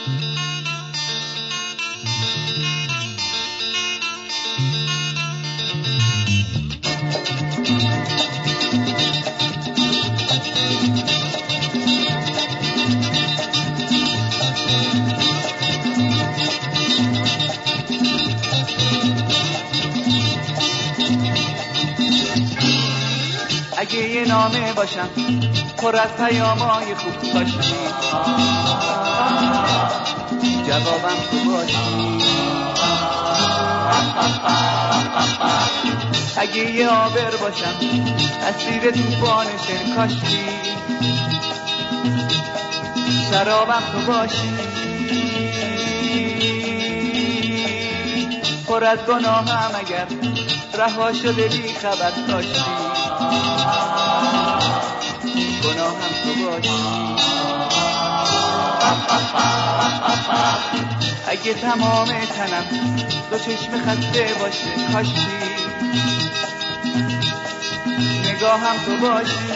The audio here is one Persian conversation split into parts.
اگه یه نامه باشم پر از پیامای خوب باشی، جوابم تو باشی. اگه یه آبر باشم اسیر توفان شعر کاشی، شرابم تو باشی. پر از گناهم اگر رها شده بی خبر داشتی، گناهم تو باشی. اگه تمام تنم دو چشم خسته باشه کاشتی، نگاهم تو باشی.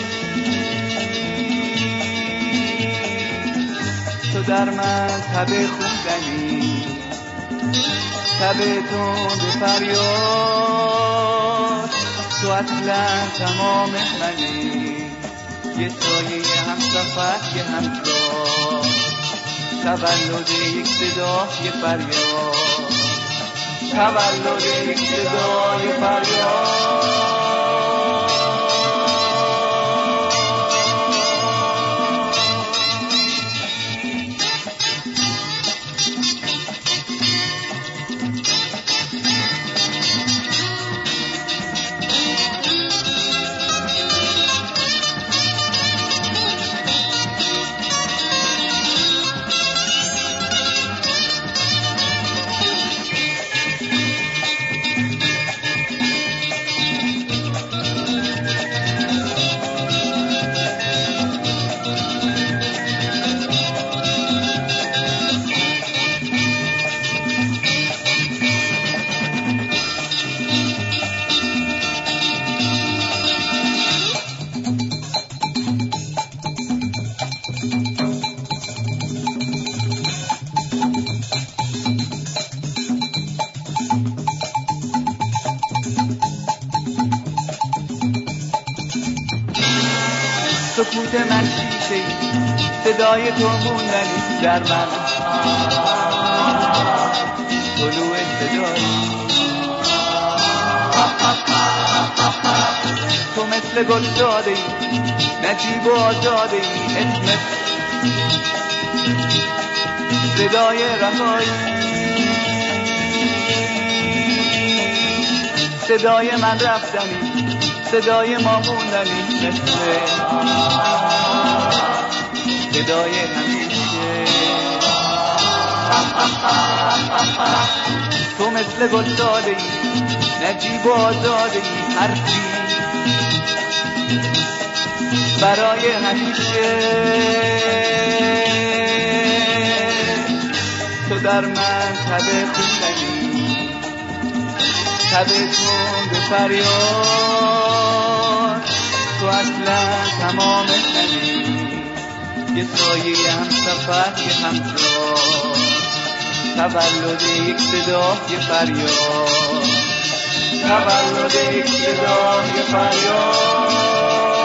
تو در من تب خوندنی، تب تند فریاد، تو اصلا تمام منی، یه سایه همسفر یه همراه، تولد یک صدا یه فریاد، تولد یک صدا یه فریاد. سکوت من شیشه صدای تو موندنی در من، طلوع صدایی تو مثل گل داده ای، نجیب و آزاده ای، اسمت صدای رهایی، صدای من رفتنی، صدای ما موندنی، مثل صدای همیشه. تو مثل گل داده ای، نجیب و آزاده ای، حرفی برای همیشه. تو در من تب خوندنی، تب تند فریاد، تو اصلا تمام منی، یه سایه همسفر یه همراه، تولد یک صدا یه فریاد، تولد یک صدا یه فریاد.